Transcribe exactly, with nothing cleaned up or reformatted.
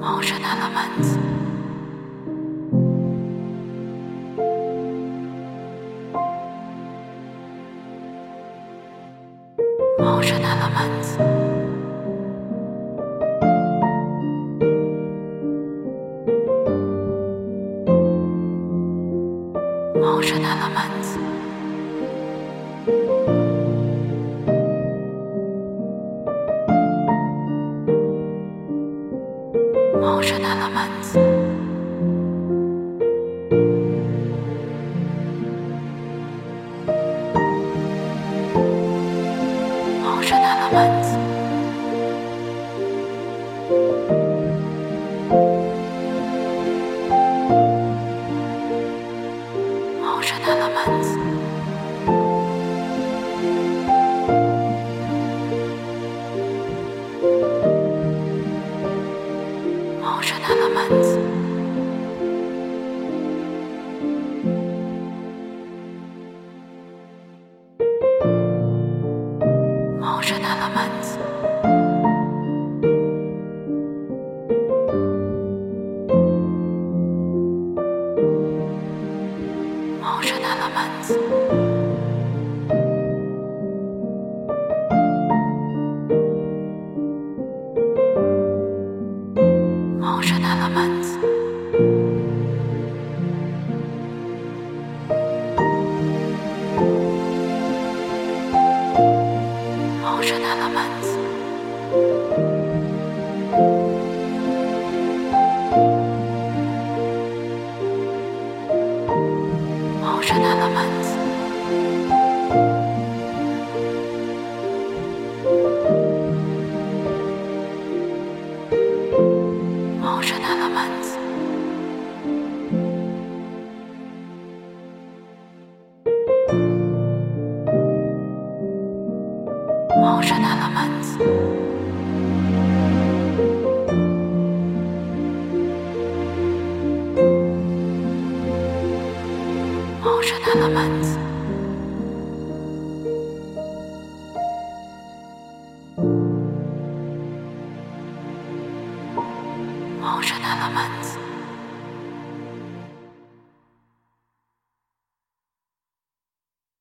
Ocean elements. Ocean elements. Ocean elements. Ocean elements. Ocean elements. Ocean elements. Ocean elements. Ocean elements. Ocean elements. Ocean elements. Ocean elements. Ocean elements. Ocean elements. Ocean elements. Ocean elements. Ocean elements.